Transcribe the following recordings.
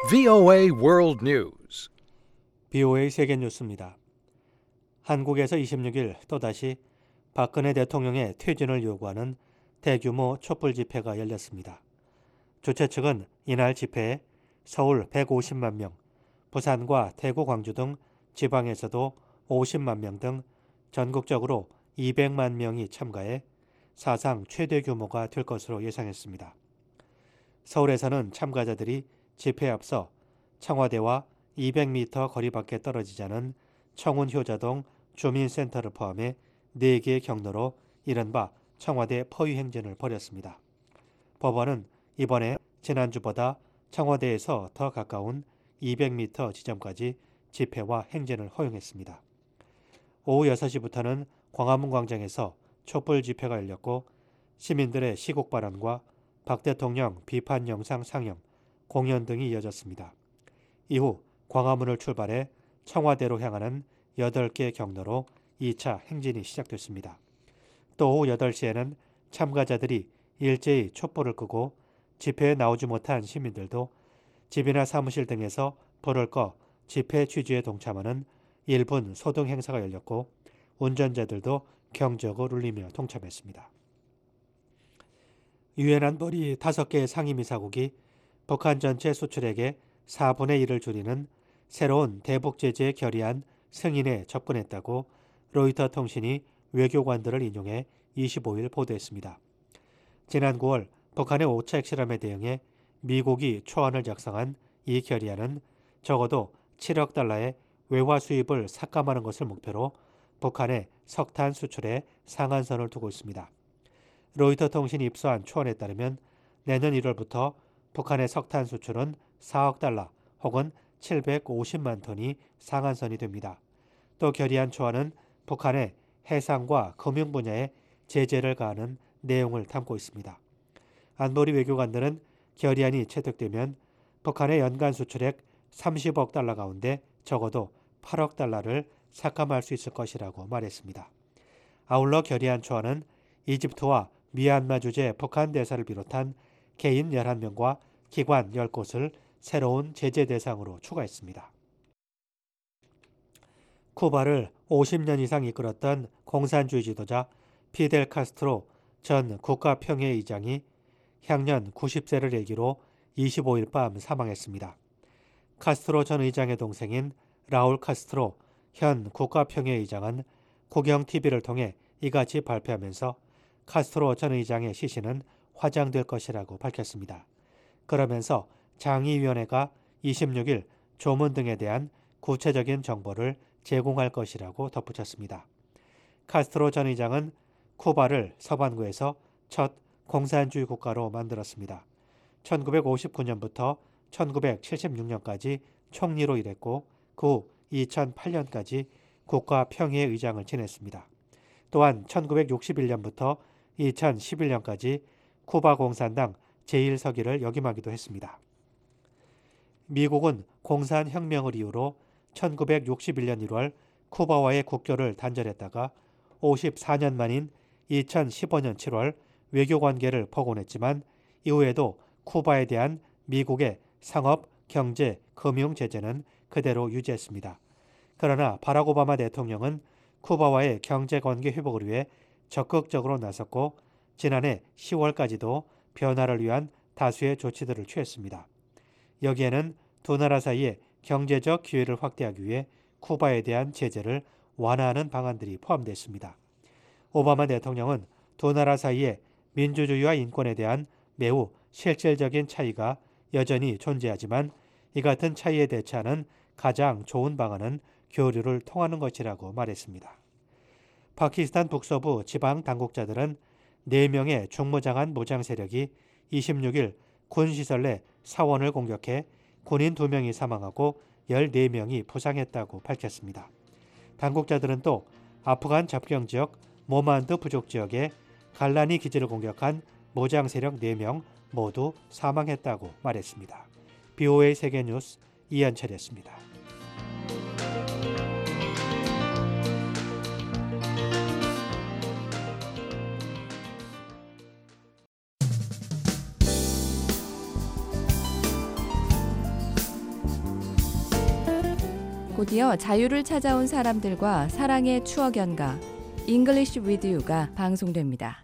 VOA World News. BOA 세계 뉴스입니다. 한국에서 26일 또다시 박근혜 대통령의 퇴진을 요구하는 대규모 촛불 집회가 열렸습니다. 주최 측은 이날 집회에 서울 150만 명, 부산과 대구, 광주 등 지방에서도 50만 명 등 전국적으로 200만 명이 참가해 사상 최대 규모가 될 것으로 예상했습니다. 서울에서는 참가자들이 집회에 앞서 청와대와 200m 거리 밖에 떨어지지 않은 청운효자동 주민센터를 포함해 4개의 경로로 이른바 청와대 포위 행진을 벌였습니다. 법원은 이번에 지난주보다 청와대에서 더 가까운 200m 지점까지 집회와 행진을 허용했습니다. 오후 6시부터는 광화문 광장에서 촛불 집회가 열렸고 시민들의 시국 발언과 박 대통령 비판 영상 상영, 공연 등이 이어졌습니다. 이후 광화문을 출발해 청와대로 향하는 8개 경로로 2차 행진이 시작됐습니다. 또 오후 8시에는 참가자들이 일제히 촛불을 끄고 집회에 나오지 못한 시민들도 집이나 사무실 등에서 불을 꺼 집회 취지에 동참하는 1분 소등 행사가 열렸고 운전자들도 경적을 울리며 동참했습니다. 유엔 안보리 5개 상임이사국이 북한 전체 수출액의 4분의 1을 줄이는 새로운 대북 제재에 결의안 승인에 접근했다고 로이터 통신이 외교관들을 인용해 25일 보도했습니다. 지난 9월 북한의 오차 핵실험에 대응해 미국이 초안을 작성한 이 결의안은 적어도 7억 달러의 외화 수입을 삭감하는 것을 목표로 북한의 석탄 수출에 상한선을 두고 있습니다. 로이터 통신이 입수한 초안에 따르면 내년 1월부터 북한의 석탄 수출은 4억 달러 혹은 750만 톤이 상한선이 됩니다. 또 결의안 초안은 북한의 해상과 금융 분야에 제재를 가하는 내용을 담고 있습니다. 안보리 외교관들은 결의안이 채택되면 북한의 연간 수출액 30억 달러 가운데 적어도 8억 달러를 삭감할 수 있을 것이라고 말했습니다. 아울러 결의안 초안은 이집트와 미얀마 주재 북한 대사를 비롯한 개인 11명과 기관 10곳을 새로운 제재 대상으로 추가했습니다. 쿠바를 50년 이상 이끌었던 공산주의 지도자 피델 카스트로 전 국가평화의장이 향년 90세를 일기로 25일 밤 사망했습니다. 카스트로 전 의장의 동생인 라울 카스트로 현 국가평화의장은 국영TV를 통해 이같이 발표하면서 카스트로 전 의장의 시신은 화장될 것이라고 밝혔습니다. 그러면서 장의위원회가 26일 조문 등에 대한 구체적인 정보를 제공할 것이라고 덧붙였습니다. 카스트로 전 의장은 쿠바를 서반구에서 첫 공산주의 국가로 만들었습니다. 1959년부터 1976년까지 총리로 일했고 그 후 2008년까지 국가평화의장을 지냈습니다. 또한 1961년부터 2011년까지 쿠바 공산당 제1서기를 역임하기도 했습니다. 미국은 공산혁명을 이유로 1961년 1월 쿠바와의 국교를 단절했다가 54년 만인 2015년 7월 외교관계를 복원했지만 이후에도 쿠바에 대한 미국의 상업, 경제, 금융 제재는 그대로 유지했습니다. 그러나 바락 오바마 대통령은 쿠바와의 경제관계 회복을 위해 적극적으로 나섰고 지난해 10월까지도 변화를 위한 다수의 조치들을 취했습니다. 여기에는 두 나라 사이의 경제적 기회를 확대하기 위해 쿠바에 대한 제재를 완화하는 방안들이 포함됐습니다. 오바마 대통령은 두 나라 사이의 민주주의와 인권에 대한 매우 실질적인 차이가 여전히 존재하지만 이 같은 차이에 대처하는 가장 좋은 방안은 교류를 통하는 것이라고 말했습니다. 파키스탄 북서부 지방 당국자들은 4명의 중무장한 무장 세력이 26일 군시설 내 사원을 공격해 군인 2명이 사망하고 14명이 부상했다고 밝혔습니다. 당국자들은 또 아프간 접경 지역 모만드 부족 지역에 갈라니 기지를 공격한 무장 세력 4명 모두 사망했다고 말했습니다. BOA 세계뉴스 이현철이었습니다. 곧이어 자유를 찾아온 사람들과 사랑의 추억 연가 English with You가 방송됩니다.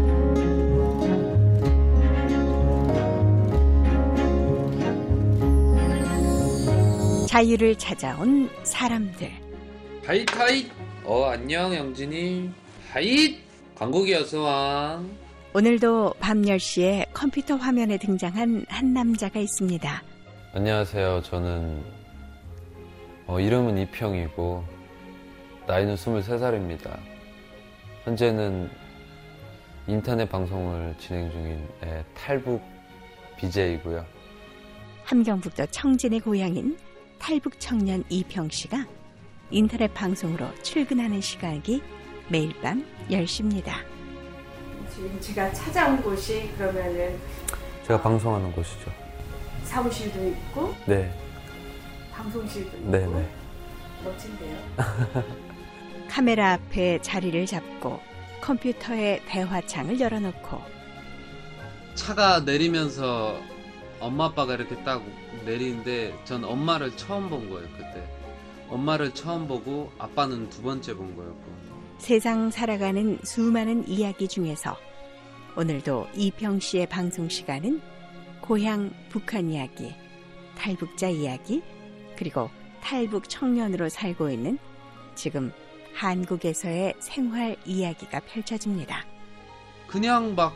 자유를 찾아온 사람들. 하잇. 안녕 영진이. 하잇. 강국이 어서와. 오늘도 밤 10시에 컴퓨터 화면에 등장한 한 남자가 있습니다. 안녕하세요. 저는 이름은 이평이고 나이는 23살입니다. 현재는 인터넷 방송을 진행 중인 탈북 BJ이고요. 함경북도 청진의 고향인 탈북 청년 이평 씨가 인터넷 방송으로 출근하는 시각이 매일 밤 10시입니다. 지금 제가 찾아온 곳이 그러면은 제가 방송하는 곳이죠. 사무실도 있고, 네. 방송실도 있고, 네네. 멋진데요. 카메라 앞에 자리를 잡고 컴퓨터에 대화창을 열어놓고 차가 내리면서 엄마 아빠가 이렇게 딱 내리는데 전 엄마를 처음 본 거예요. 그때 엄마를 처음 보고 아빠는 두 번째 본 거였고. 세상 살아가는 수많은 이야기 중에서 오늘도 이평 씨의 방송 시간은 고향 북한 이야기, 탈북자 이야기, 그리고 탈북 청년으로 살고 있는 지금 한국에서의 생활 이야기가 펼쳐집니다. 그냥 막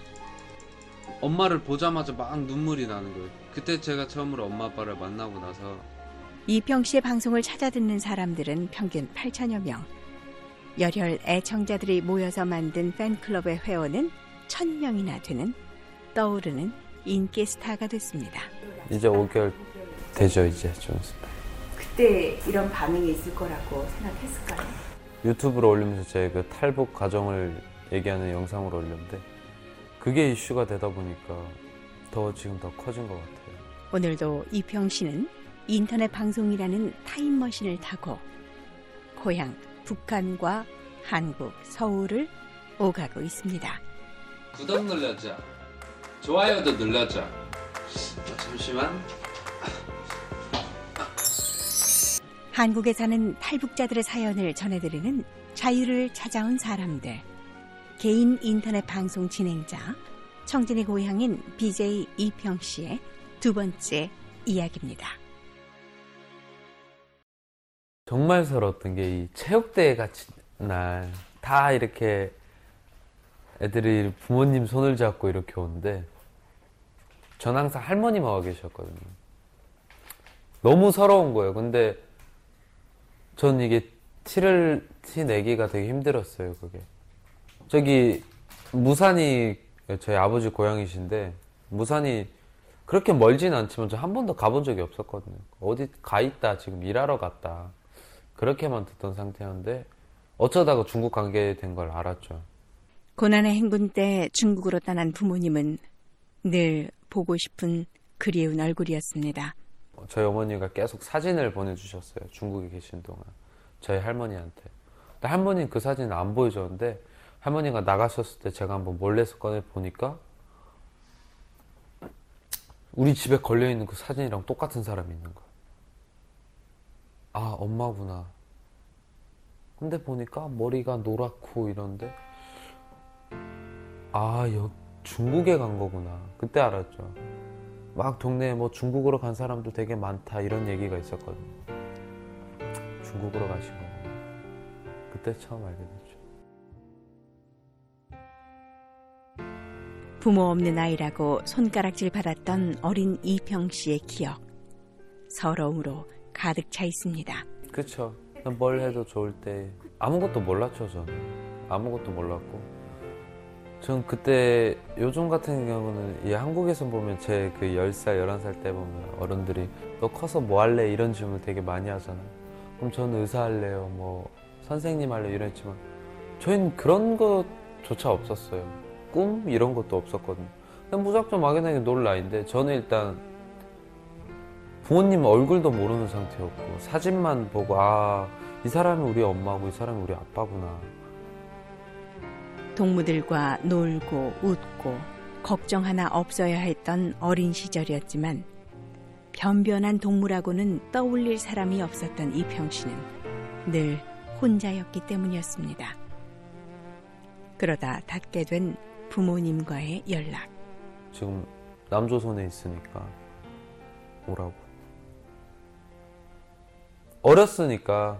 엄마를 보자마자 막 눈물이 나는 거예요. 그때 제가 처음으로 엄마 아빠를 만나고 나서. 이평 씨의 방송을 찾아 듣는 사람들은 평균 8천여 명. 열혈 애청자들이 모여서 만든 팬클럽의 회원은 1,000명이나 되는 떠오르는 인기 스타가 됐습니다. 이제 5개월 되죠. 이제 좀 있습니다. 그때 이런 반응이 있을 거라고 생각했을까요? 유튜브로 올리면서 제 그 탈북 과정을 얘기하는 영상을 올렸는데 그게 이슈가 되다 보니까 지금 더 커진 것 같아요. 오늘도 이평 씨는 인터넷 방송이라는 타임머신을 타고 고향 북한과 한국 서울을 오가고 있습니다. 구독 눌러줘. 좋아요도 눌러줘. 잠시만. 한국에 사는 탈북자들의 사연을 전해드리는 자유를 찾아온 사람들. 개인 인터넷 방송 진행자, 청진의 고향인 BJ 이평 씨의 두 번째 이야기입니다. 정말 서러웠던 게 이 체육대회 같이 날 다 이렇게 애들이 부모님 손을 잡고 이렇게 오는데 전 항상 할머니만 와 계셨거든요. 너무 서러운 거예요. 근데 전 이게 티 내기가 되게 힘들었어요. 그게 저기 무산이 저희 아버지 고향이신데 무산이 그렇게 멀진 않지만 저 한 번도 가본 적이 없었거든요. 어디 가 있다 지금 일하러 갔다 그렇게만 듣던 상태였는데 어쩌다가 중국 가게 된 걸 알았죠. 고난의 행군 때 중국으로 떠난 부모님은 늘 보고 싶은 그리운 얼굴이었습니다. 저희 어머니가 계속 사진을 보내주셨어요. 중국에 계신 동안 저희 할머니한테. 근데 할머니는 그 사진을 안 보여줬는데 할머니가 나가셨을 때 제가 한번 몰래서 꺼내 보니까 우리 집에 걸려있는 그 사진이랑 똑같은 사람이 있는 거야. 아, 엄마구나. 근데 보니까 머리가 노랗고 이런데 중국에 간 거구나. 그때 알았죠. 막 동네에 뭐 중국으로 간 사람도 되게 많다 이런 얘기가 있었거든요. 중국으로 가신 거구나. 그때 처음 알게 됐죠. 부모 없는 아이라고 손가락질 받았던 어린 이평 씨의 기억. 서러움으로 가득 차 있습니다. 그쵸. 뭘 해도 좋을 때 아무것도 몰랐죠. 저는 아무것도 몰랐고 전 그때 요즘 같은 경우는 이 한국에서 보면 제 그 10살, 11살 때 보면 어른들이 너 커서 뭐 할래? 이런 질문 되게 많이 하잖아요. 그럼 저는 의사 할래요, 뭐 선생님 할래요 이랬지만 저희는 그런 것조차 없었어요. 꿈? 이런 것도 없었거든요. 그냥 무작정 막연하게 놀 나이인데 저는 일단 부모님 얼굴도 모르는 상태였고 사진만 보고 이 사람이 우리 엄마고 이 사람이 우리 아빠구나. 동무들과 놀고 웃고 걱정 하나 없어야 했던 어린 시절이었지만 변변한 동물하고는 떠올릴 사람이 없었던 이평 씨는 늘 혼자였기 때문이었습니다. 그러다 닿게 된 부모님과의 연락. 지금 남조선에 있으니까 오라고. 어렸으니까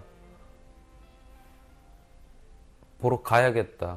보러 가야겠다.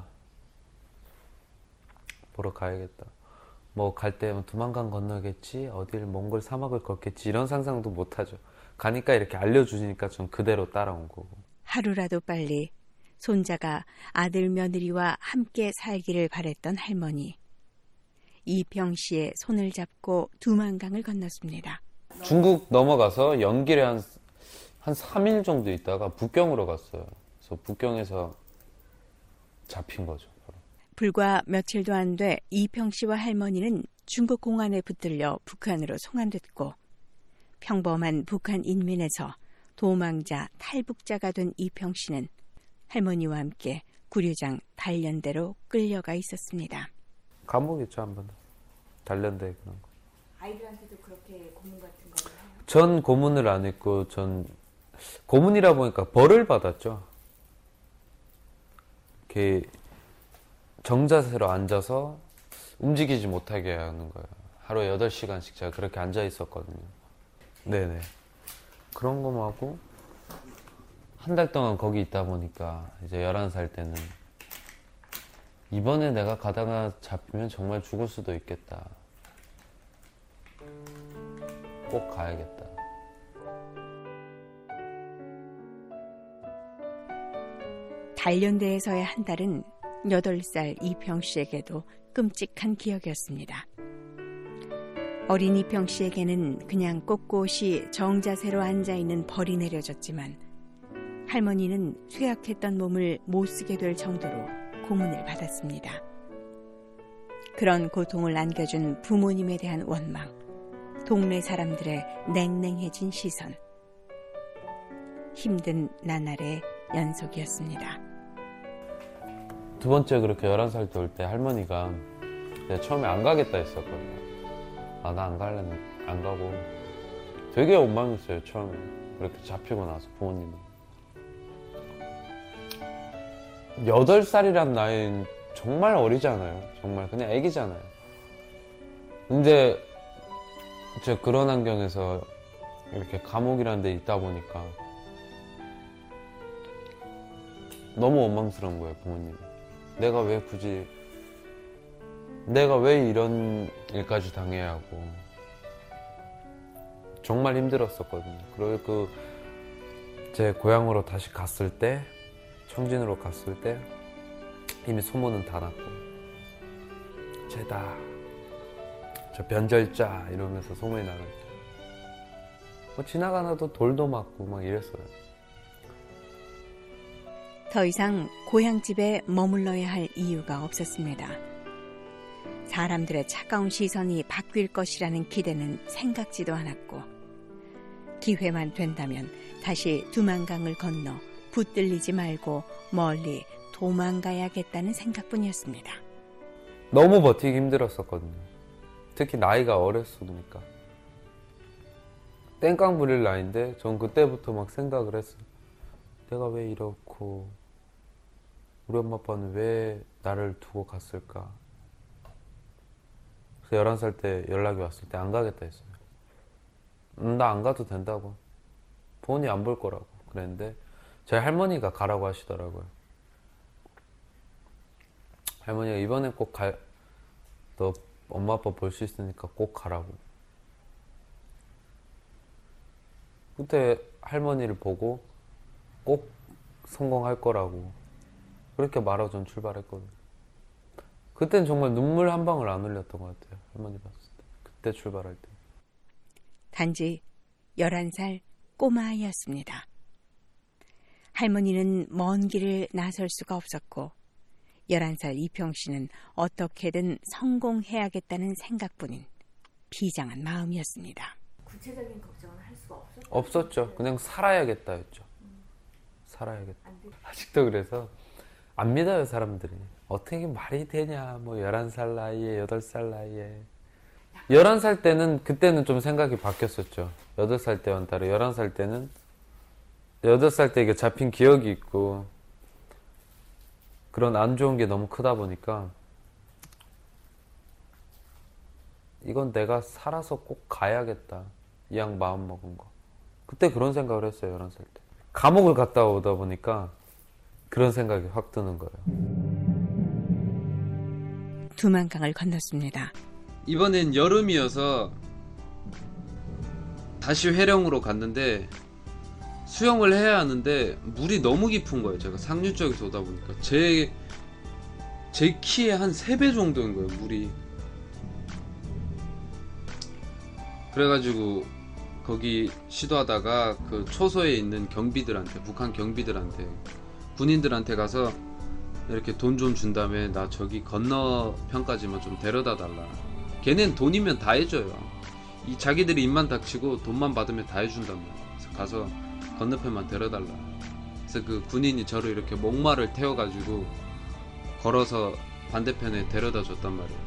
뭐 갈 때 두만강 건너겠지, 어딜 몽골 사막을 걷겠지 이런 상상도 못하죠. 가니까 이렇게 알려주니까 전 그대로 따라온 거고. 하루라도 빨리 손자가 아들 며느리와 함께 살기를 바랬던 할머니. 이평 씨의 손을 잡고 두만강을 건넜습니다. 중국 넘어가서 연길에 한 3일 정도 있다가 북경으로 갔어요. 그래서 북경에서 잡힌 거죠. 불과 며칠도 안 돼 이평 씨와 할머니는 중국 공안에 붙들려 북한으로 송환됐고 평범한 북한 인민에서 도망자 탈북자가 된 이평 씨는 할머니와 함께 구류장 단련대로 끌려가 있었습니다. 감옥이죠, 한 번. 단련대 그런 거. 아이들한테도 그렇게 고문 같은 걸 해요? 전 고문을 안 했고, 전 고문이라 보니까 벌을 받았죠. 이렇게 정자세로 앉아서 움직이지 못하게 하는 거예요. 하루에 8시간씩 제가 그렇게 앉아 있었거든요. 네네. 그런 거 하고 한 달 동안 거기 있다 보니까 이제 11살 때는 이번에 내가 가다가 잡히면 정말 죽을 수도 있겠다. 꼭 가야겠다. 단련대에서의 한 달은 8살 이평 씨에게도 끔찍한 기억이었습니다. 어린 이평 씨에게는 그냥 꼿꼿이 정자세로 앉아있는 벌이 내려졌지만 할머니는 쇠약했던 몸을 못쓰게 될 정도로 고문을 받았습니다. 그런 고통을 안겨준 부모님에 대한 원망, 동네 사람들의 냉랭해진 시선, 힘든 나날의 연속이었습니다. 두 번째 그렇게 11살 때 올 때 할머니가 내가 처음에 안 가겠다 했었거든요. 아, 나 안 갈래, 안 가고. 되게 원망했어요, 처음에. 그렇게 잡히고 나서 부모님은. 8살이란 나이는 정말 어리잖아요. 정말 그냥 애기잖아요. 근데 제가 그런 환경에서 이렇게 감옥이라는 데 있다 보니까 너무 원망스러운 거예요, 부모님이. 내가 왜 이런 일까지 당해야 하고. 정말 힘들었었거든요. 그리고 제 고향으로 다시 갔을 때, 청진으로 갔을 때 이미 소문은 다 났고, 쟤다, 저 변절자 이러면서 소문이 나갔죠. 뭐 지나가나도 돌도 맞고 막 이랬어요. 더 이상 고향집에 머물러야 할 이유가 없었습니다. 사람들의 차가운 시선이 바뀔 것이라는 기대는 생각지도 않았고, 기회만 된다면 다시 두만강을 건너 붙들리지 말고 멀리 도망가야겠다는 생각뿐이었습니다. 너무 버티기 힘들었었거든요. 특히 나이가 어렸으니까. 땡깡 부릴 나이인데 전 그때부터 막 생각을 했어요. 내가 왜 이렇고, 우리 엄마 아빠는 왜 나를 두고 갔을까. 그래서 11살 때 연락이 왔을 때 안 가겠다 했어요. 나 안 가도 된다고. 부모님 안 볼 거라고 그랬는데 저희 할머니가 가라고 하시더라고요. 할머니가 이번엔 꼭 너 엄마 아빠 볼 수 있으니까 꼭 가라고. 그때 할머니를 보고 꼭 성공할 거라고 그렇게 말하고 전 출발했거든요. 그땐 정말 눈물 한 방울 안 흘렸던 것 같아요. 할머니 봤을 때. 그때 출발할 때. 단지 11살 꼬마아이였습니다. 할머니는 먼 길을 나설 수가 없었고 11살 이평 씨는 어떻게든 성공해야겠다는 생각뿐인 비장한 마음이었습니다. 구체적인 걱정은 할 수가 없었어요? 없었죠. 그냥 살아야겠다였죠. 살아야겠다. 아직도 그래서 안 믿어요, 사람들이. 어떻게 말이 되냐. 뭐 11살 나이에 8살 나이에. 11살 때는 그때는 좀 생각이 바뀌었었죠. 8살 때와는 다르게 11살 때는 8살 때 이게 잡힌 기억이 있고 그런 안 좋은 게 너무 크다 보니까 이건 내가 살아서 꼭 가야겠다. 이왕 마음 먹은 거. 그때 그런 생각을 했어요. 11살 때. 감옥을 갔다 오다 보니까 그런 생각이 확 드는 거예요. 두만강을 건넜습니다. 이번엔 여름이어서 다시 회령으로 갔는데 수영을 해야 하는데 물이 너무 깊은 거예요. 제가 상류 쪽에서 오다 보니까 제 키의 한 3배 정도인 거예요, 물이. 그래가지고 거기 시도하다가 그 초소에 있는 경비들한테, 북한 경비들한테, 군인들한테 가서 이렇게 돈 좀 준 다음에 나 저기 건너편까지만 좀 데려다 달라. 걔넨 돈이면 다 해줘요. 이 자기들이 입만 닥치고 돈만 받으면 다 해준단 말이에요. 그래서 가서 건너편만 데려달라. 그래서 그 군인이 저를 이렇게 목마를 태워가지고 걸어서 반대편에 데려다 줬단 말이에요.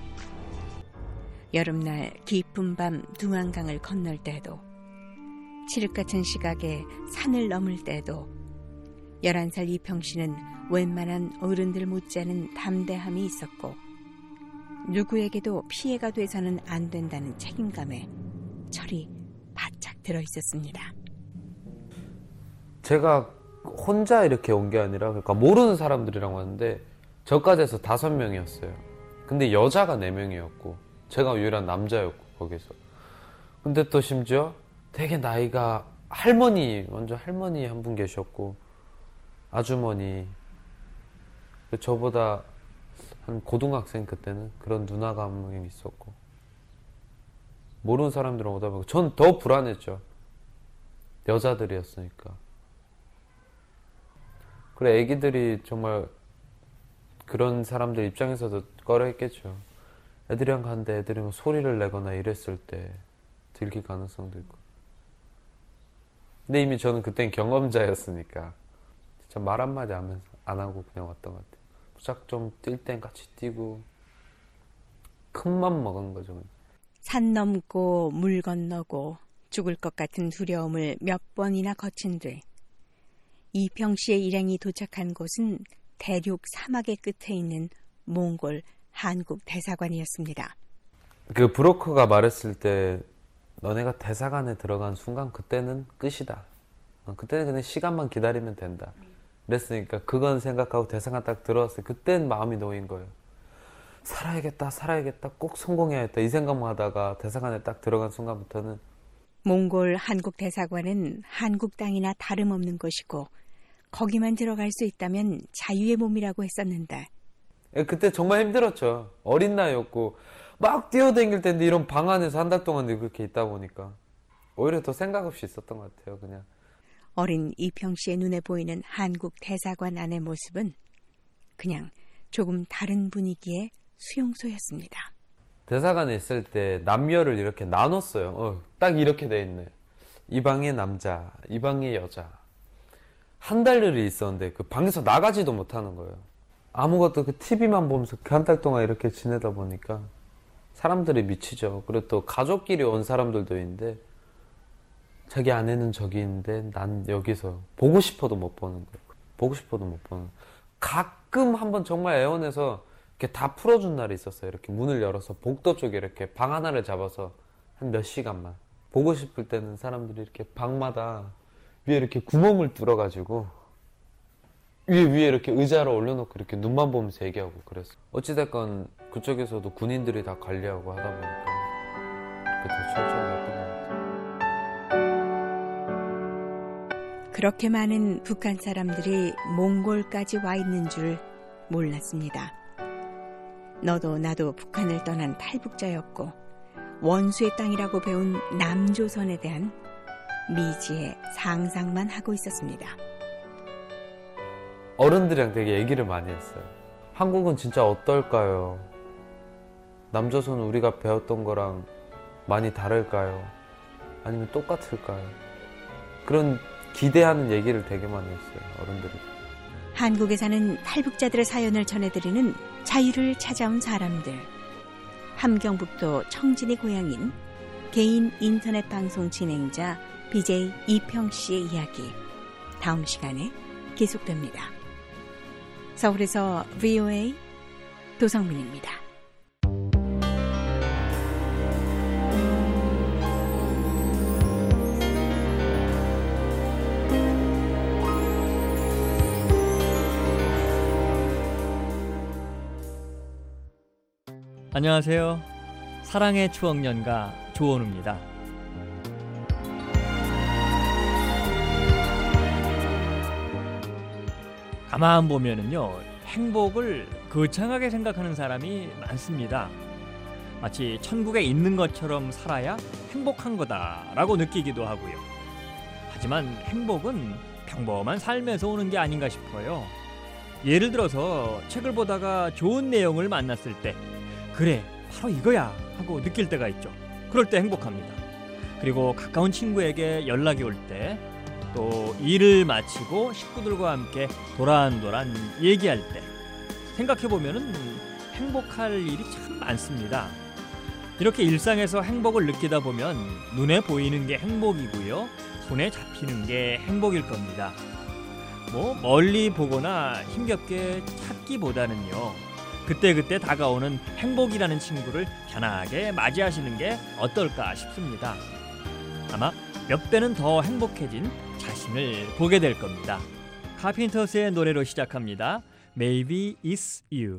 여름날 깊은 밤 두만강을 건널 때도, 칠흑 같은 시각에 산을 넘을 때도 11살 이평 씨는 웬만한 어른들 못지않은 담대함이 있었고 누구에게도 피해가 돼서는 안 된다는 책임감에 철이 바짝 들어있었습니다. 제가 혼자 이렇게 온 게 아니라 그러니까 모르는 사람들이랑 왔는데 저까지 해서 5명이었어요. 근데 여자가 4명이었고 제가 유일한 남자였고 거기서. 근데 또 심지어 되게 나이가 할머니, 먼저 할머니 한 분 계셨고 아주머니, 저보다 한 고등학생 그때는 그런 누나가 한 명 있었고 모르는 사람들은 오다 보니까 전 더 불안했죠. 여자들이었으니까. 그래 애기들이 정말 그런 사람들 입장에서도 꺼려했겠죠. 애들이랑 갔는데 애들이 뭐 소리를 내거나 이랬을 때 들킬 가능성도 있고. 근데 이미 저는 그땐 경험자였으니까 진짜 말 한마디 안 하고 그냥 왔던 것 같아요. 무작정 뛸 땐 같이 뛰고 큰맘 먹은 거죠. 산 넘고 물 건너고 죽을 것 같은 두려움을 몇 번이나 거친 뒤 이평 씨의 일행이 도착한 곳은 대륙 사막의 끝에 있는 몽골 한국 대사관이었습니다. 그 브로커가 말했을 때 너네가 대사관에 들어간 순간 그때는 끝이다. 그때는 그냥 시간만 기다리면 된다. 그랬으니까 그건 생각하고 대사관 딱 들어왔어요. 그땐 마음이 놓인 거예요. 살아야겠다, 살아야겠다, 꼭 성공해야겠다 이 생각만 하다가 대사관에 딱 들어간 순간부터는 몽골 한국 대사관은 한국 땅이나 다름없는 곳이고 거기만 들어갈 수 있다면 자유의 몸이라고 했었는데 그때 정말 힘들었죠. 어린 나이였고 막 뛰어다닐 텐데 이런 방 안에서 한 달 동안 그렇게 있다 보니까 오히려 더 생각 없이 있었던 것 같아요. 그냥 어린 이평 씨의 눈에 보이는 한국 대사관 안의 모습은 그냥 조금 다른 분위기의 수용소였습니다. 대사관에 있을 때 남녀를 이렇게 나눴어요. 딱 이렇게 돼 있네. 이 방에 남자, 이 방에 여자. 한 달들이 있었는데 그 방에서 나가지도 못하는 거예요. 아무것도 그 TV만 보면서 그 한 달 동안 이렇게 지내다 보니까 사람들이 미치죠. 그리고 또 가족끼리 온 사람들도 있는데 자기 아내는 저기 있는데 난 여기서 보고 싶어도 못 보는 거예요. 보고 싶어도 못 보는 거예요. 가끔 한번 정말 애원해서 이렇게 다 풀어준 날이 있었어요. 이렇게 문을 열어서 복도 쪽에 이렇게 방 하나를 잡아서 한 몇 시간만 보고 싶을 때는 사람들이 이렇게 방마다 위에 이렇게 구멍을 뚫어가지고 위에 이렇게 의자를 올려놓고 이렇게 눈만 보면서 얘기하고 그랬어요. 어찌됐건 그쪽에서도 군인들이 다 관리하고 하다 보니까 그게 더 철저히 했던 것 같아요. 그렇게 많은 북한 사람들이 몽골까지 와 있는 줄 몰랐습니다. 너도 나도 북한을 떠난 탈북자였고 원수의 땅이라고 배운 남조선에 대한 미지의 상상만 하고 있었습니다. 어른들이랑 되게 얘기를 많이 했어요. 한국은 진짜 어떨까요? 남조선은 우리가 배웠던 거랑 많이 다를까요? 아니면 똑같을까요? 그런 기대하는 얘기를 되게 많이 했어요. 어른들이. 한국에 사는 탈북자들의 사연을 전해드리는 자유를 찾아온 사람들. 함경북도 청진이 고향인 개인 인터넷 방송 진행자 BJ 이평 씨의 이야기 다음 시간에 계속됩니다. 서울에서 VOA 도성민입니다. 안녕하세요. 사랑의 추억연가 조원우입니다. 가만 보면은요, 행복을 거창하게 생각하는 사람이 많습니다. 마치 천국에 있는 것처럼 살아야 행복한 거다라고 느끼기도 하고요. 하지만 행복은 평범한 삶에서 오는 게 아닌가 싶어요. 예를 들어서 책을 보다가 좋은 내용을 만났을 때 그래, 바로 이거야 하고 느낄 때가 있죠. 그럴 때 행복합니다. 그리고 가까운 친구에게 연락이 올 때, 또 일을 마치고 식구들과 함께 도란도란 얘기할 때, 생각해보면 행복할 일이 참 많습니다. 이렇게 일상에서 행복을 느끼다 보면 눈에 보이는 게 행복이고요, 손에 잡히는 게 행복일 겁니다. 멀리 보거나 힘겹게 찾기보다는요, 그때그때 다가오는 행복이라는 친구를 편하게 맞이하시는 게 어떨까 싶습니다. 아마 몇 배는 더 행복해진 자신을 보게 될 겁니다. 카펜터스의 노래로 시작합니다. Maybe It's You.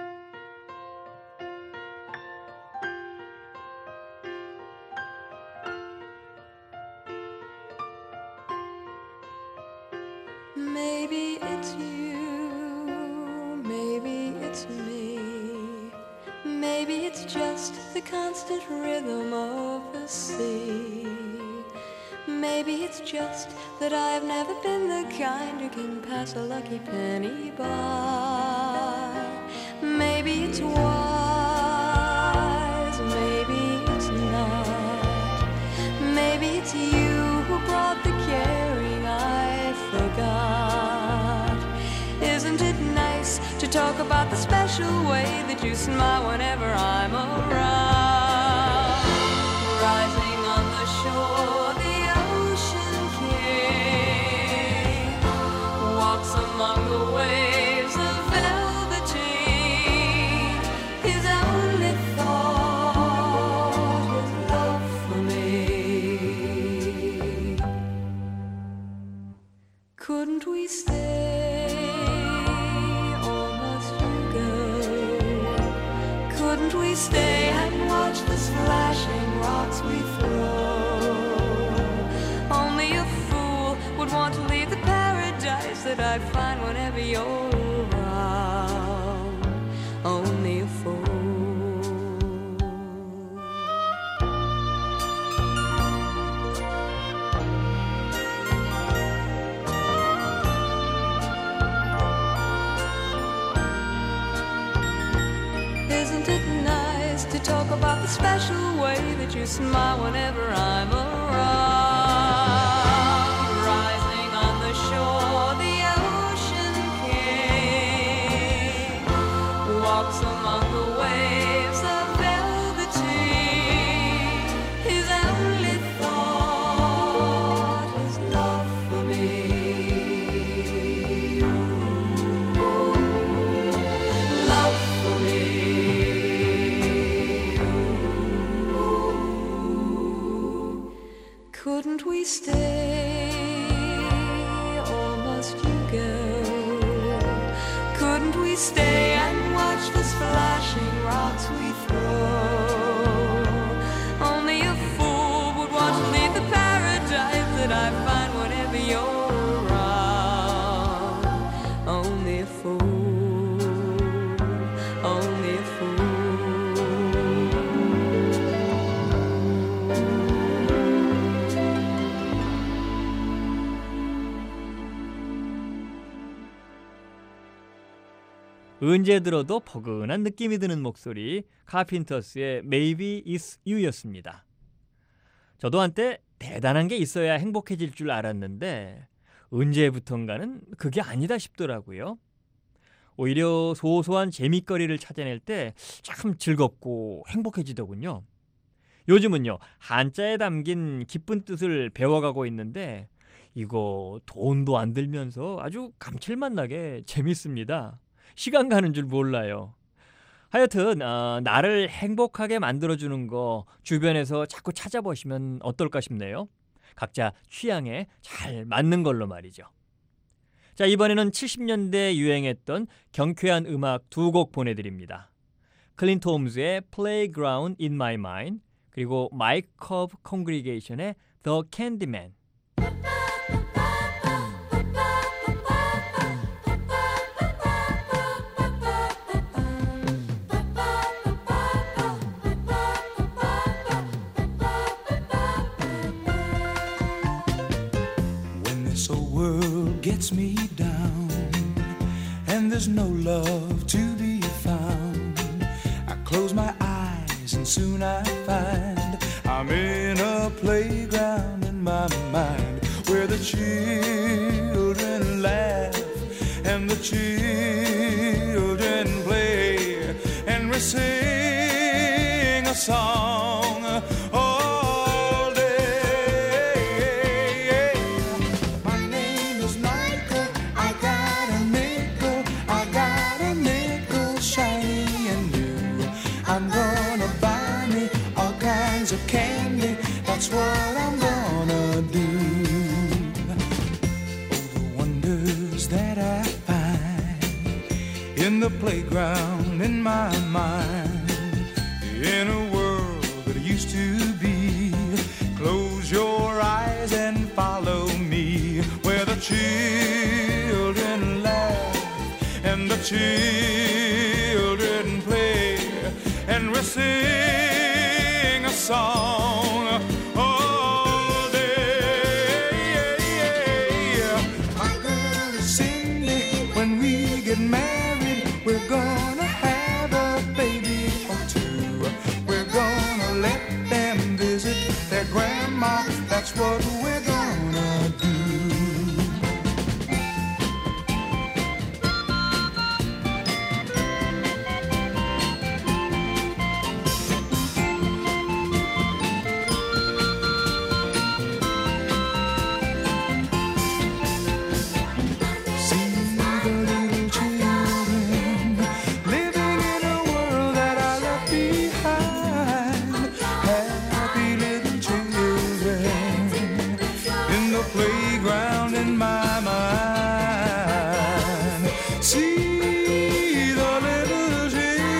Maybe it's you, maybe it's me, maybe it's just the constant rhythm of the sea. Maybe it's just that I've never been the kind who can pass a lucky penny by. Maybe it's wise, maybe it's not. Maybe it's you who brought the caring I forgot. Isn't it nice to talk about the special way that you smile whenever I'm around? Rising on the shore, the ocean king walks among the waves of velveteen. His only thought is love for me. Couldn't we stay, or must you go? Couldn't we stay and watch the splashing rocks we throw? Only a fool would want to leave the paradise that I find whenever you're around. Only a fool. Isn't it nice to talk about the special way that you smile whenever I'm around? Rising on the shore, the ocean king walks among the waves of velveteen. His only thought is love for me. Love for me. Couldn't we stay, or must you go? Couldn't we stay and watch the splashing rocks we throw? Only a fool would want to leave the paradise that I find whenever you're around. Only a fool, only a fool. 언제 들어도 포근한 느낌이 드는 목소리, 카펜터스의 Maybe It's You였습니다. 저도 한때 대단한 게 있어야 행복해질 줄 알았는데 언제부턴가는 그게 아니다 싶더라고요. 오히려 소소한 재미거리를 찾아낼 때 참 즐겁고 행복해지더군요. 요즘은요, 한자에 담긴 기쁜 뜻을 배워가고 있는데 이거 돈도 안 들면서 아주 감칠맛 나게 재밌습니다. 시간 가는 줄 몰라요. 하여튼 나를 행복하게 만들어주는 거 주변에서 자꾸 찾아보시면 어떨까 싶네요. 각자 취향에 잘 맞는 걸로 말이죠. 자, 이번에는 70년대 유행했던 경쾌한 음악 두 곡 보내드립니다. 클린트 홈즈의 Playground in My Mind, 그리고 마이크 커브 콩그리게이션의 The Candyman. Gets me down and there's no love to be found. I close my eyes and soon I find I'm in a playground in my mind where the children laugh and the children play and we sing a song all day. My name is Michael, I got a nickel shiny and new. I'm gonna buy me all kinds of candy, that's what I'm gonna do. Oh, the wonders that I find in the playground in my mind, in a world that used to be. Close your eyes and follow me, where the children laugh and the children play, and we sing a song all day. My girl is Cindy, when we get married, we're gonna have a baby or two. We're gonna let them visit their grandma, that's what we're gonna do. See the little children living in a world that I left behind. Happy little children in the playground in my mind. See the little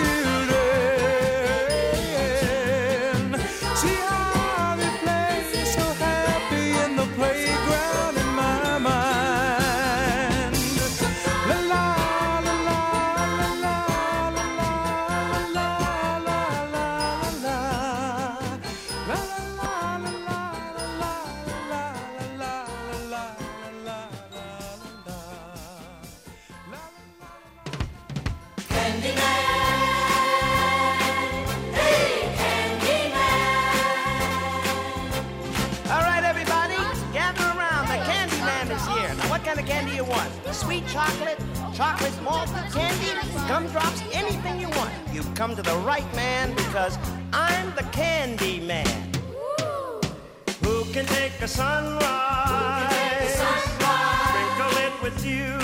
children, see how they play so happy in the playground in my mind. La la la la la la la la la la la All right, everybody, gather around. The Candyman is here. Now, what kind of candy you want? Sweet chocolate, chocolate malted candy, gumdrops, anything you want. You've come to the right man because I'm the Candyman. Who can take a sunrise? Sprinkle it with you.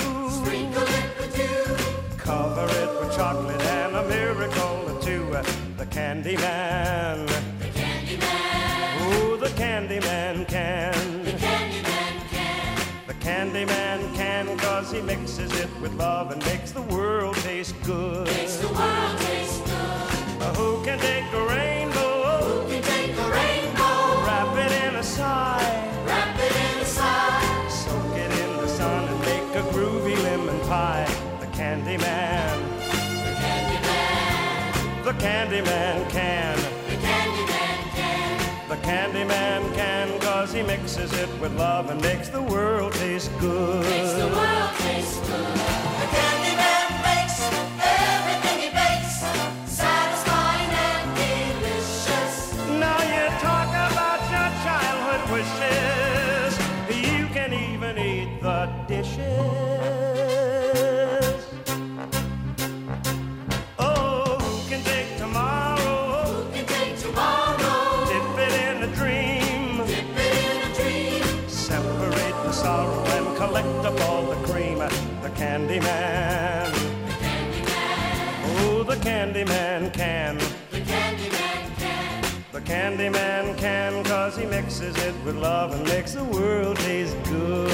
Cover it with chocolate and a miracle or two. The Candyman. Oh, the Candyman can. The Candyman can, 'cause he mixes it with love and makes the world taste good. Who can take a rainbow? Wrap it in a sigh. Soak it in the sun and make a groovy lemon pie. The Candyman. The Candyman can. The Candyman can, 'cause he mixes it with love and makes the world taste good. The Candyman makes everything he bakes satisfying and delicious. Now you talk about your childhood wishes. You can even eat the dishes. Candyman. Oh, the Candyman can. The Candyman can, 'cause he mixes it with love and makes the world taste good.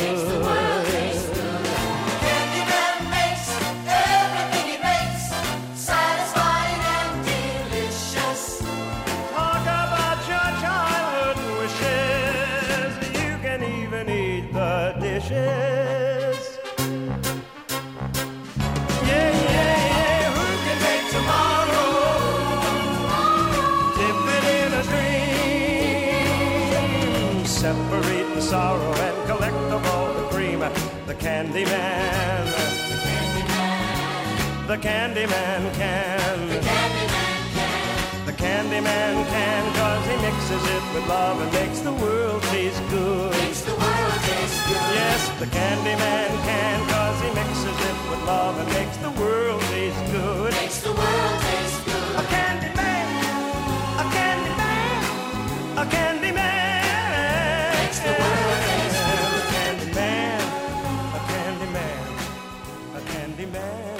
Candyman makes everything he makes satisfying and delicious. Talk about your childhood wishes. You can even eat the dishes. Yeah, yeah, yeah. Who can make tomorrow? Dip it in a dream. Separate the sorrow and collect of all the cream. The Candyman. The Candyman can. The Candyman can, 'cause he mixes it with love and makes the world taste good. Yes, the Candyman can, 'cause he mixes it with love and makes the world taste good. A Candyman, a Candyman, a Candyman. Makes the world taste good. A Candyman, a Candyman, a Candyman.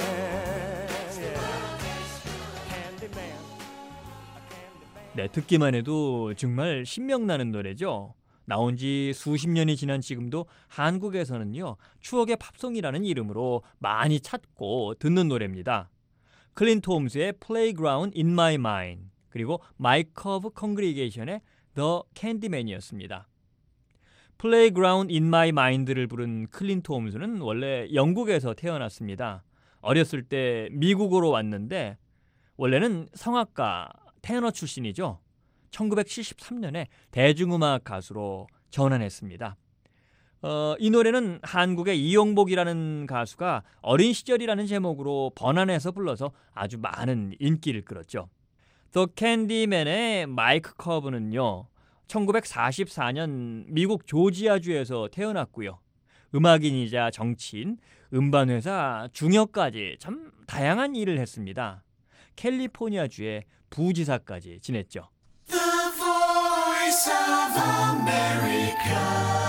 네, 듣기만 해도 정말 신명나는 노래죠. 나온 지 수십 년이 지난 지금도 한국에서는요, 추억의 팝송이라는 이름으로 많이 찾고 듣는 노래입니다. 클린트 홈스의 Playground in My Mind, 그리고 마이크 오브 컨그리게이션의 The Candyman이었습니다. Playground in My Mind를 부른 클린트 홈스는 원래 영국에서 태어났습니다. 어렸을 때 미국으로 왔는데 원래는 성악가, 테너 출신이죠. 1973년에 대중음악 가수로 전환했습니다. 이 노래는 한국의 이용복이라는 가수가 어린 시절이라는 제목으로 번안해서 불러서 아주 많은 인기를 끌었죠. The Candyman의 마이크 커브는요, 1944년 미국 조지아주에서 태어났고요. 음악인이자 정치인, 음반회사 중역까지 참 다양한 일을 했습니다. 캘리포니아주의 부지사까지 지냈죠. The Voice of America,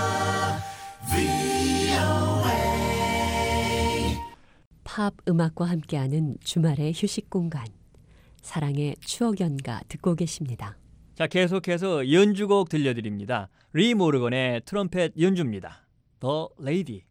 VOA. 팝 음악과 함께하는 주말의 휴식 공간, 사랑의 추억 연가 듣고 계십니다. 자, 계속해서 연주곡 들려드립니다. 리 모르건의 트럼펫 연주입니다. The Lady.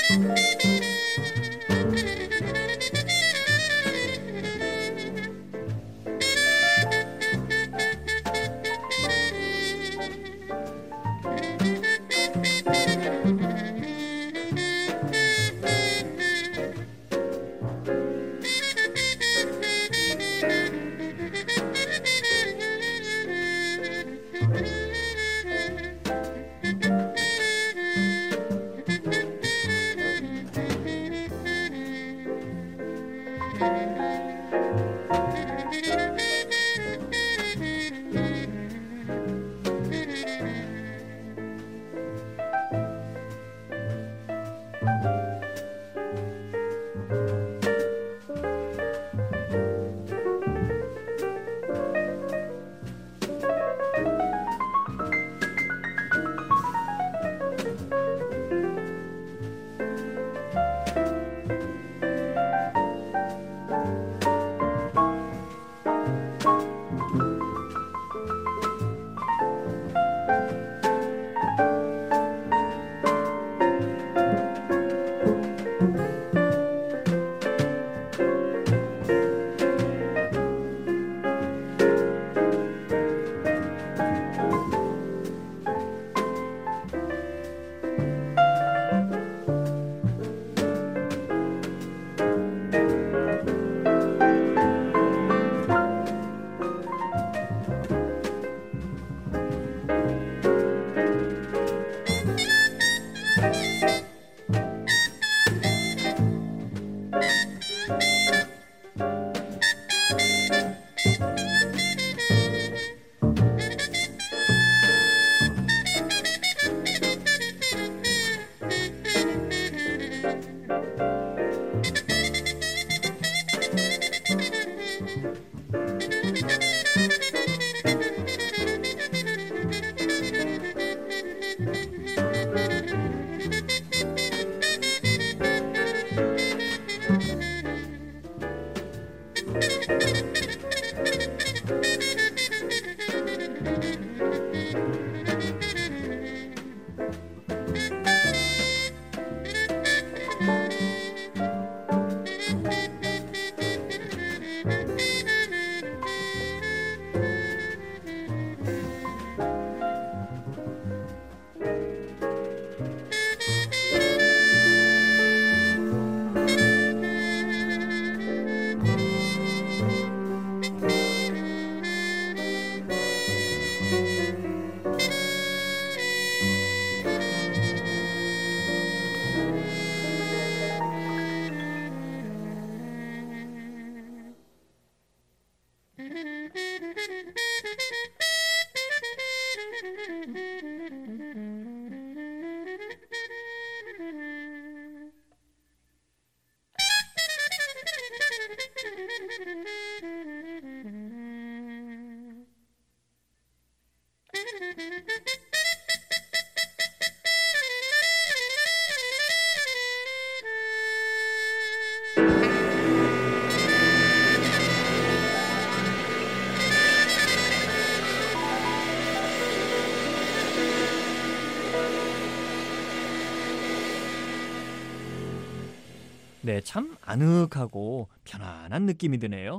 네, 참 아늑하고 편안한 느낌이 드네요.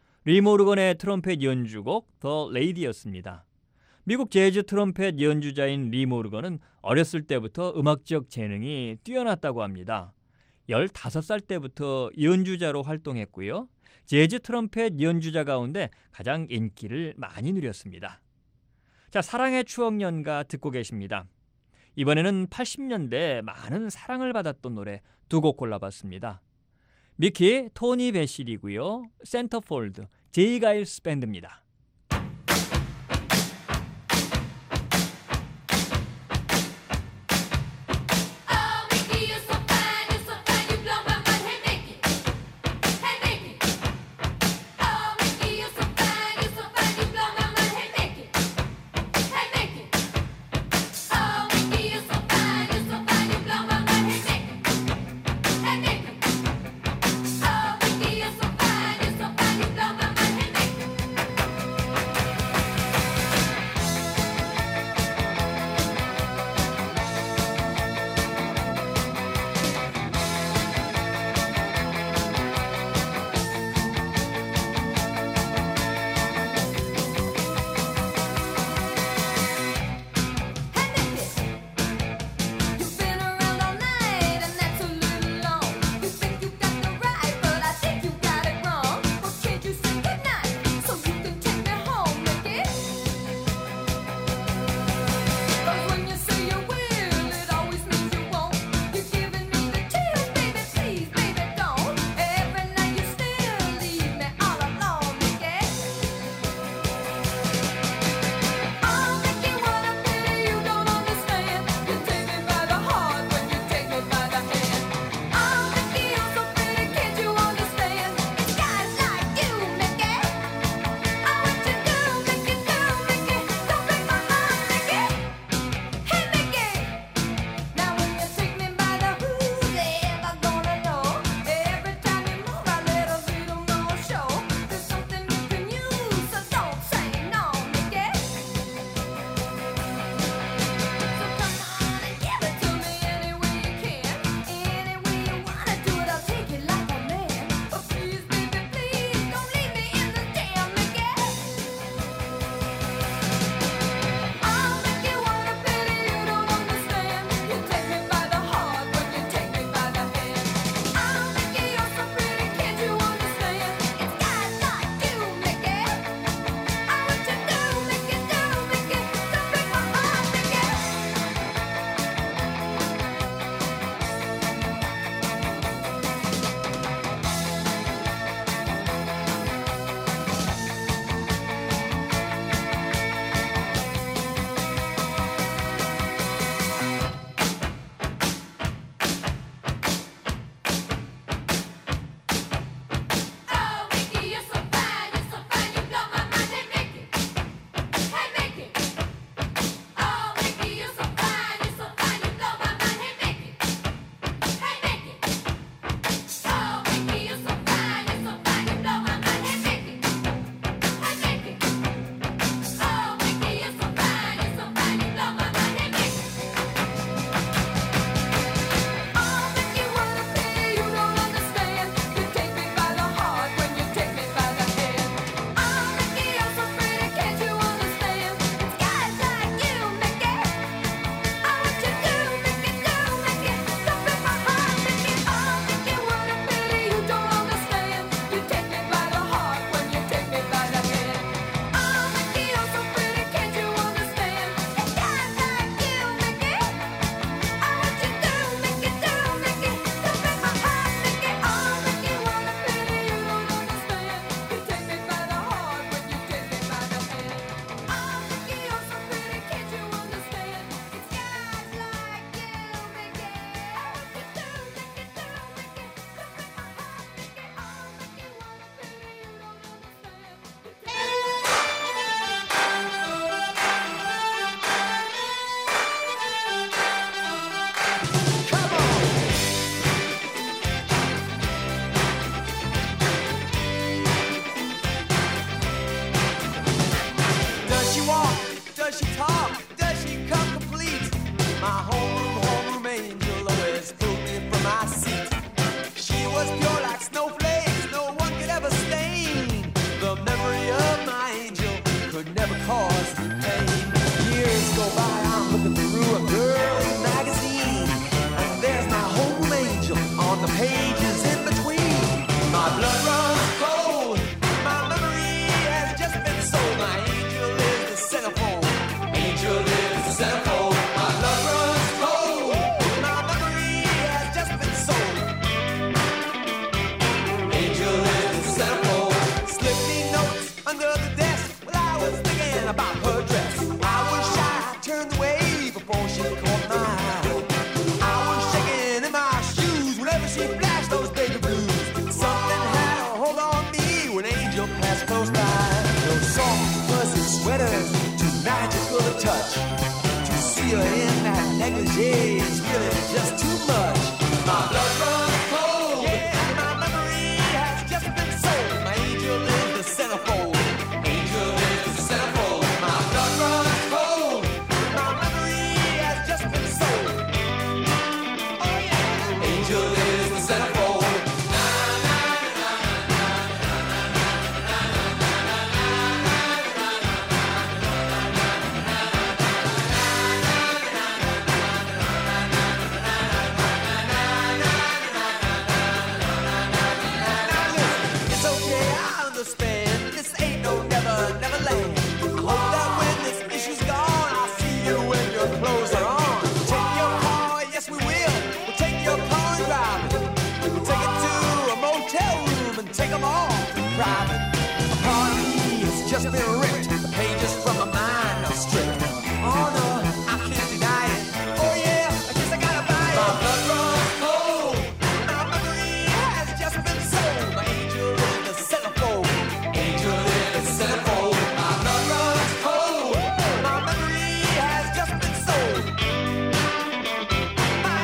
리 모르건의 트럼펫 연주곡 더 레이디였습니다. 미국 재즈 트럼펫 연주자인 리 모르건은 어렸을 때부터 음악적 재능이 뛰어났다고 합니다. 15살 때부터 연주자로 활동했고요. 재즈 트럼펫 연주자 가운데 가장 인기를 많이 누렸습니다. 자, 사랑의 추억 연가 듣고 계십니다. 이번에는 80년대 많은 사랑을 받았던 노래 두 곡 골라봤습니다. 미키, 토니 베실이고요. 센터폴드, 제이 가일스 밴드입니다.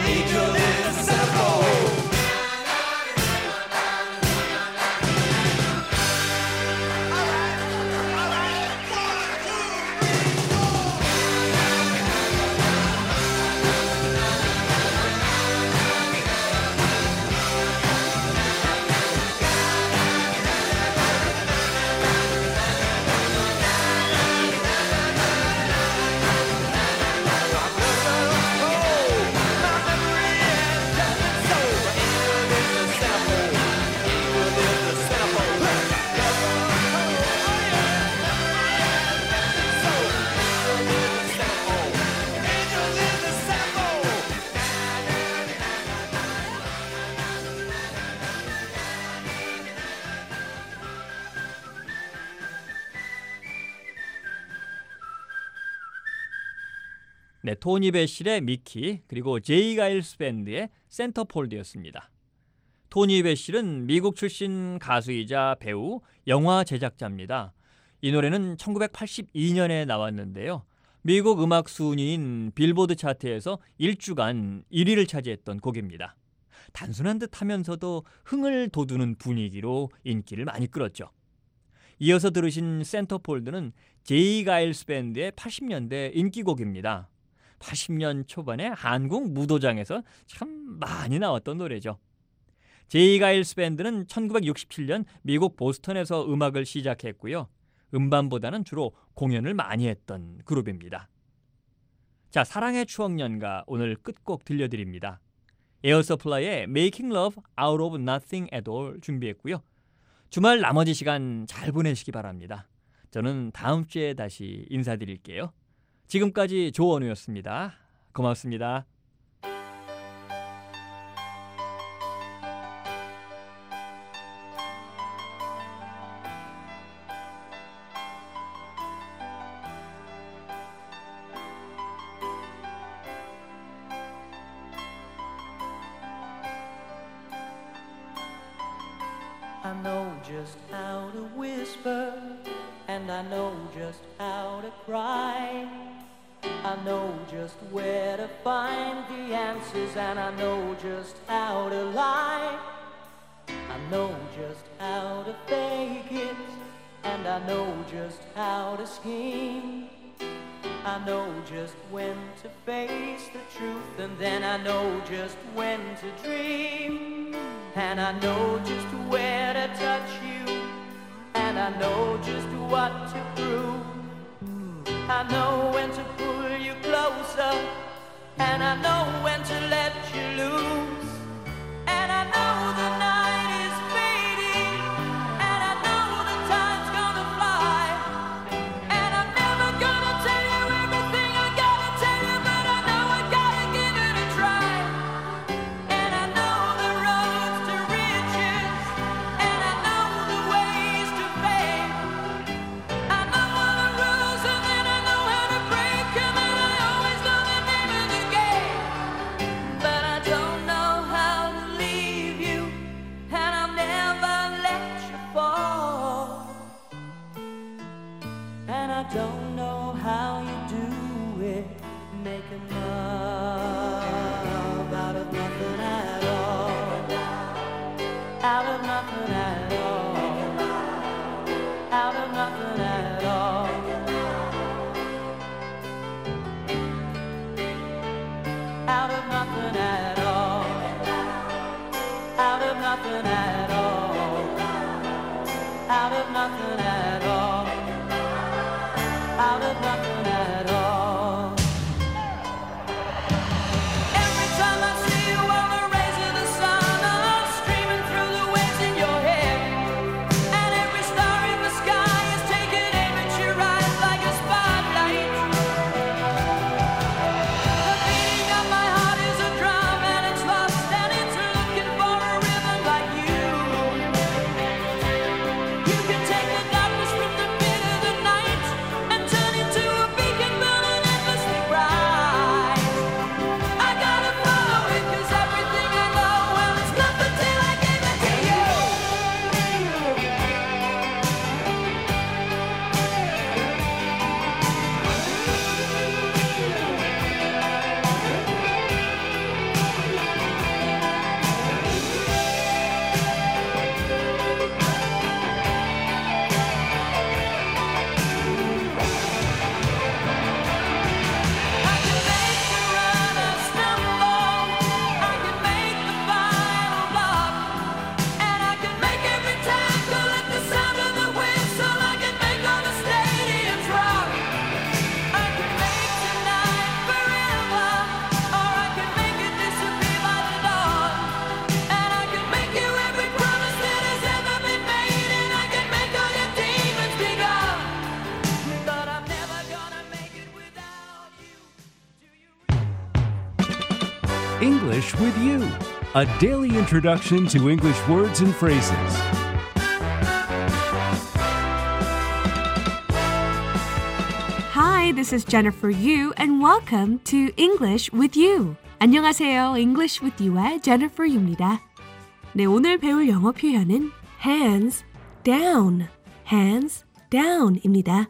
Angel in the centerfold. 네, 토니 베실의 미키 그리고 제이 가일스 밴드의 센터폴드였습니다. 토니 베실은 미국 출신 가수이자 배우, 영화 제작자입니다. 이 노래는 1982년에 나왔는데요. 미국 음악 순위인 빌보드 차트에서 1주간 1위를 차지했던 곡입니다. 단순한 듯 하면서도 흥을 돋우는 분위기로 인기를 많이 끌었죠. 이어서 들으신 센터폴드는 제이 가일스 밴드의 80년대 인기곡입니다. 80년 초반에 한국 무도장에서 참 많이 나왔던 노래죠. 제이 가일스 밴드는 1967년 미국 보스턴에서 음악을 시작했고요. 음반보다는 주로 공연을 많이 했던 그룹입니다. 자, 사랑의 추억 연가 오늘 끝곡 들려드립니다. 에어 서플라이의 Making Love Out of Nothing at All 준비했고요. 주말 나머지 시간 잘 보내시기 바랍니다. 저는 다음 주에 다시 인사드릴게요. 지금까지 조원우였습니다. 고맙습니다. I know just how to whisper, and I know just how to cry. I know just where to find the answers, and I know just how to lie. I know just how to fake it, and I know just how to scheme. I know just when to face the truth, and then I know just when to dream. And I know just where to touch you, and I know just what to prove. I know when to pull you closer, and I know when to let you loose. And I know the night is fading, and I know the time's gonna fly. And I'm never gonna tell you everything I gotta tell you, but I know I gotta give it a try. And I know the roads to riches, and I know the ways to fame. I know all the rules, and then I know how to break them, and I always know the name of the game. But I don't know how to leave you, and I'll never let you fall. And I don't know how you do it, making love out of nothing at all. Out of nothing at all. Out of nothing at all. Out of nothing at all. Out of nothing at all. Out of nothing at all. Out of nothing at all. Every time I see you on the rays of the sun, I'm streaming through the waves in your hair. And every star in the sky is taking aim at your eyes like a spotlight. The beating of my heart is a drum, and it's lost, and it's looking for a rhythm like you. You can take the darkness English with You, a daily introduction to English words and phrases. Hi, this is Jennifer Yu and welcome to English with You. 안녕하세요. English with You의 Jennifer Yu입니다. 네, 오늘 배울 영어 표현은 hands down, hands down입니다.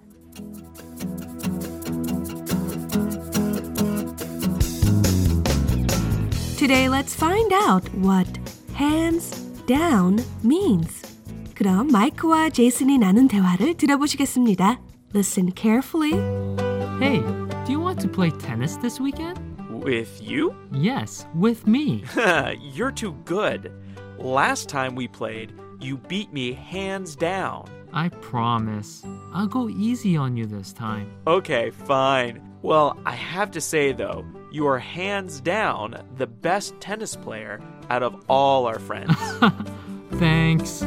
Today, let's find out what hands down means. 그럼 마이크와 제이슨이 나눈 대화를 들어보시겠습니다. Listen carefully. Hey, do you want to play tennis this weekend? With you? Yes, with me. You're too good. Last time we played, you beat me hands down. I promise. I'll go easy on you this time. Okay, fine. Well, I have to say though, you are hands down the best tennis player out of all our friends. Thanks.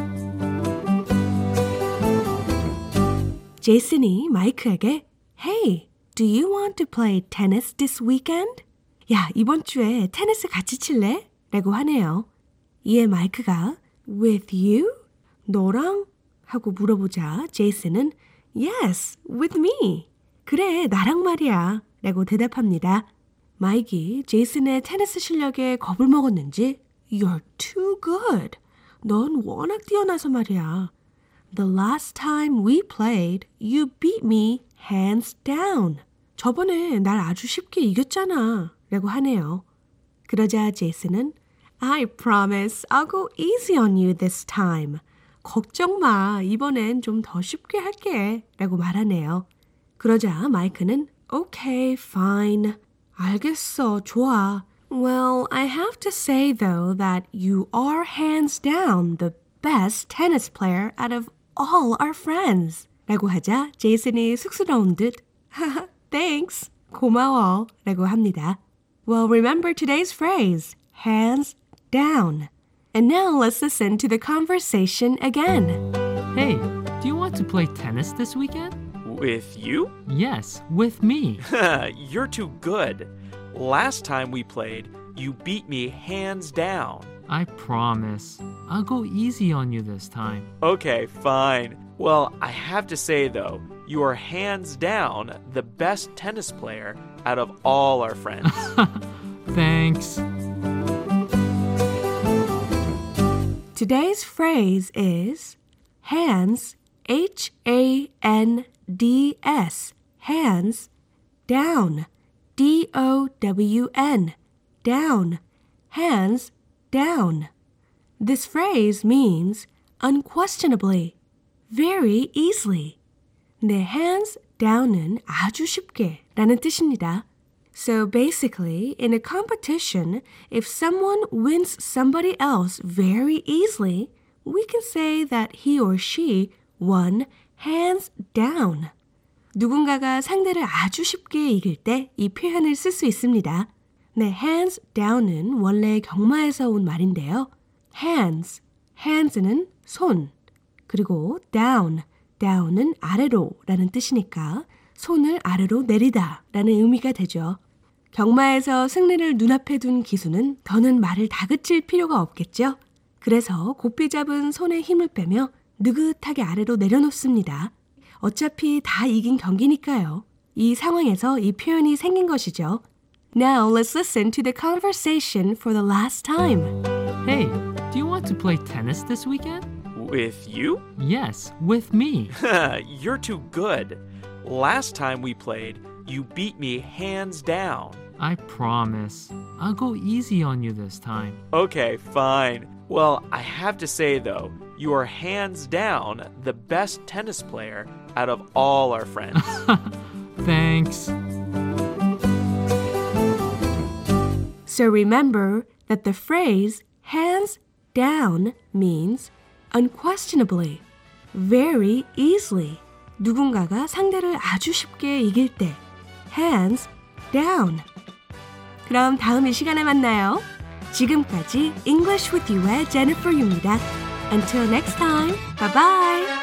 제이슨이 마이크에게 Hey, do you want to play tennis this weekend? 야, 이번 주에 테니스 같이 칠래? 라고 하네요. 이에 마이크가 With you? 너랑? 하고 물어보자 제이슨은 Yes, with me. 그래, 나랑 말이야. 라고 대답합니다. 마이크이 제이슨의 테니스 실력에 겁을 먹었는지 You're too good. 넌 워낙 뛰어나서 말이야. The last time we played, you beat me hands down. 저번에 날 아주 쉽게 이겼잖아. 라고 하네요. 그러자 제이슨은 I promise I'll go easy on you this time. 걱정 마. 이번엔 좀 더 쉽게 할게. 라고 말하네요. 그러자 마이크는 Okay, fine. 알겠어. 좋아. Well, I have to say though that you are hands down the best tennis player out of all our friends. 라고 하자 제이슨이 쑥스러운 듯 Thanks. 고마워. 라고 합니다. Well, remember today's phrase, hands down. And now let's listen to the conversation again. Hey, do you want to play tennis this weekend? With you? Yes, with me. You're too good. Last time we played, you beat me hands down. I promise. I'll go easy on you this time. Okay, fine. Well, I have to say though, you are hands down the best tennis player out of all our friends. Thanks. Today's phrase is hands, H-A-N-D-S, hands, down, D-O-W-N, down, hands, down. This phrase means unquestionably, very easily. 내 hands down은 아주 쉽게 라는 뜻입니다. So basically, in a competition, if someone wins somebody else very easily, we can say that he or she won hands down. 누군가가 상대를 아주 쉽게 이길 때 이 표현을 쓸 수 있습니다. 네, hands down은 원래 경마에서 온 말인데요. hands는 손, 그리고 down은 아래로 라는 뜻이니까 손을 아래로 내리다 라는 의미가 되죠. 경마에서 승리를 눈앞에 둔 기수는 더는 말을 다그칠 필요가 없겠죠. 그래서 곧비 잡은 손에 힘을 빼며 느긋하게 아래로 내려놓습니다. 어차피 다 이긴 경기니까요. 이 상황에서 이 표현이 생긴 것이죠. Now let's listen to the conversation for the last time. Hey, do you want to play tennis this weekend? With you? Yes, with me. You're too good. Last time we played, you beat me hands down. I promise. I'll go easy on you this time. Okay, fine. Well, I have to say though, you are hands down the best tennis player out of all our friends. Thanks. So remember that the phrase hands down means unquestionably, very easily. 누군가가 상대를 아주 쉽게 이길 때 hands down. 그럼 다음 이 시간에 만나요. 지금까지 English with You의 Jennifer Yu입니다. Until next time, bye bye.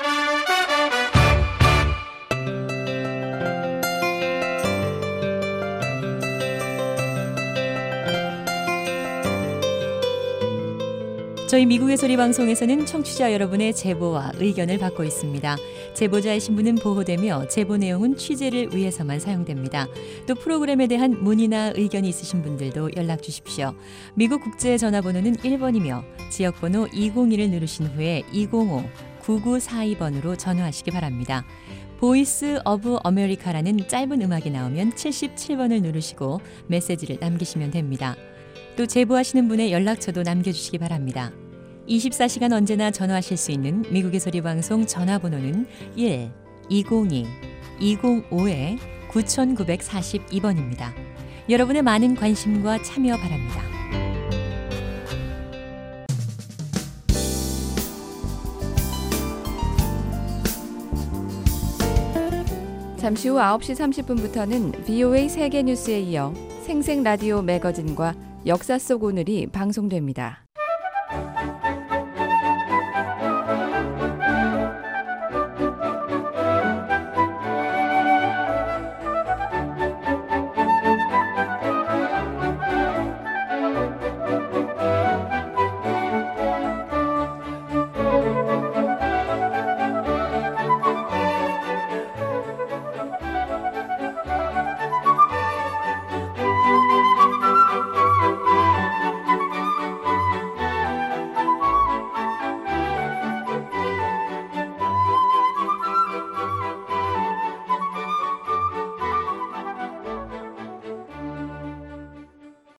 저희 미국의 소리 방송에서는 청취자 여러분의 제보와 의견을 받고 있습니다. 제보자의 신분은 보호되며 제보 내용은 취재를 위해서만 사용됩니다. 또 프로그램에 대한 문의나 의견이 있으신 분들도 연락 주십시오. 미국 국제 전화번호는 1번이며 지역번호 201을 누르신 후에 205-9942번으로 전화하시기 바랍니다. 보이스 오브 아메리카라는 짧은 음악이 나오면 77번을 누르시고 메시지를 남기시면 됩니다. 또 제보하시는 분의 연락처도 남겨주시기 바랍니다. 24시간 언제나 전화하실 수 있는 미국의 소리 방송 전화번호는 1-202-205-9942번입니다. 여러분의 많은 관심과 참여 바랍니다. 잠시 후 9시 30분부터는 VOA 세계뉴스에 이어 생생라디오 매거진과 역사 속 오늘이 방송됩니다.